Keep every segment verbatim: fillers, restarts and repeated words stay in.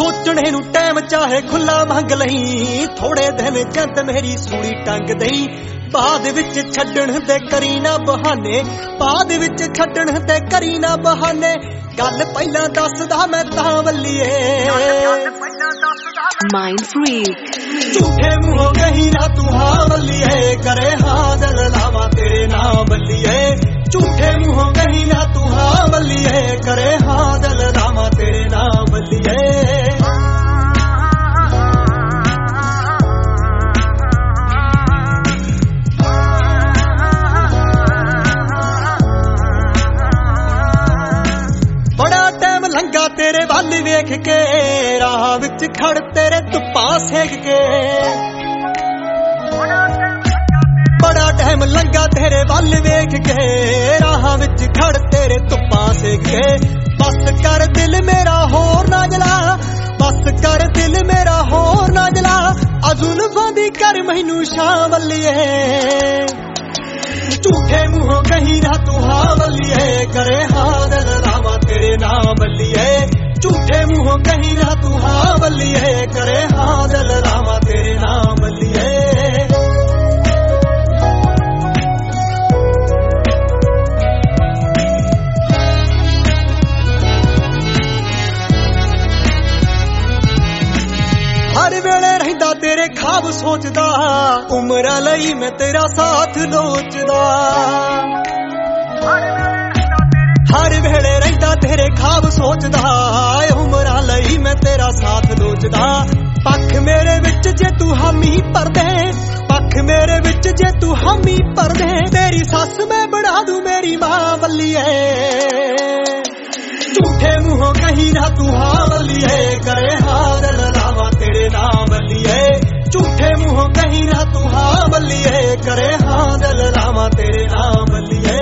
सोचने नू टाइम चाहे खुला मंग लई, थोड़े दिन जंत मेरी सूली टंग दई। बाद विच छड्डण दे करी ना बहाने, बाद विच छड्डण दे करी ना बहाने। गल पहला दसदा मैं तां वल्लीए माइंड फ्रीक। झूठे मुंहों कही ना तू हाँ वल्लीए, करे हाँ दिल लावा तेरे नाम वल्लीए। झूठे मुंहों कही ना तू हाँ वल्लीए, करे हाँ दिल लावा तेरे नाम वल्लीए। लंगा तेरे वाल वेख के, राह विच खड़ तेरे धुप्पा सेक के। बड़ा टाइम लंगा तेरे वाल वेख के, राह विच खड़ तेरे धुप्पा सेक के। बस कर दिल मेरा होर ना जला, बस कर दिल मेरा होर ना जला। अजुल्फां दी कर मैनू शां वल्लीए, झूठे मुंहों कही ना तू हाँ वल्लीए, करे हाँ दिल लावा तेरे नाम वल्लीए। झूठे मुंहों कही ना तू हाँ वल्लीए, करे हाँ दिल लावा तेरे नाम वल्लीए। हर वेले रहिंदा तेरे ख्वाब सोचदा, उमरां लई मैं तेरा साथ लोचदा। हर वेले रहिंदा तेरे ख्वाब सोचदा, उमरां लई मैं तेरा साथ लोचदा। पख मेरे विच जे तू हामी भर दे, पख मेरे विच जे तू हामी भर दे। तेरी सस मैं बना दूं मेरी मां वल्लीए, झूठे मुंहों कही ना तू हाँ वल्लीए, करे हाँ दिल लावा तेरे नाम वल्लीए। झूठे मुंहों कही ना तू हाँ वल्लीए, करे हाँ दिल लावा तेरे नाम वल्लीए।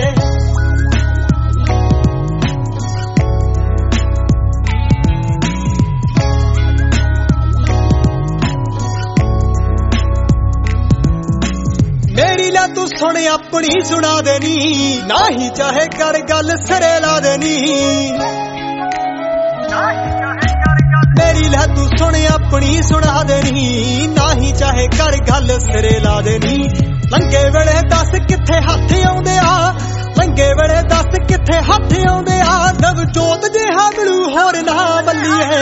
मेरी ला तू सुन अपनी सुना देनी, ना ही चाहे कर गल सिरे ला देनी। मेरी ला तू सुन अपनी सुना देनी, ना ही चाहे कर गल सिरे ला देनी। लंगे वेले दस किथे हथ आउंदे आ, लंगे वेले दस किथे हथ आउंदे आ। नवजोत जिहा मिलू होर ना वल्लीए,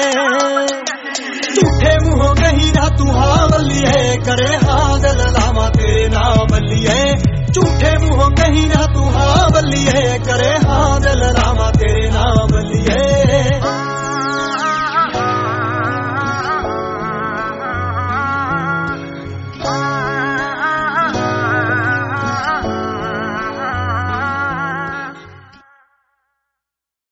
झूठे मुंहों कही ना तू हाँ वल्लीए, करे हाँ दिल लावा तेरे नाम वल्लीए। झूठे मुंहों कही ना तू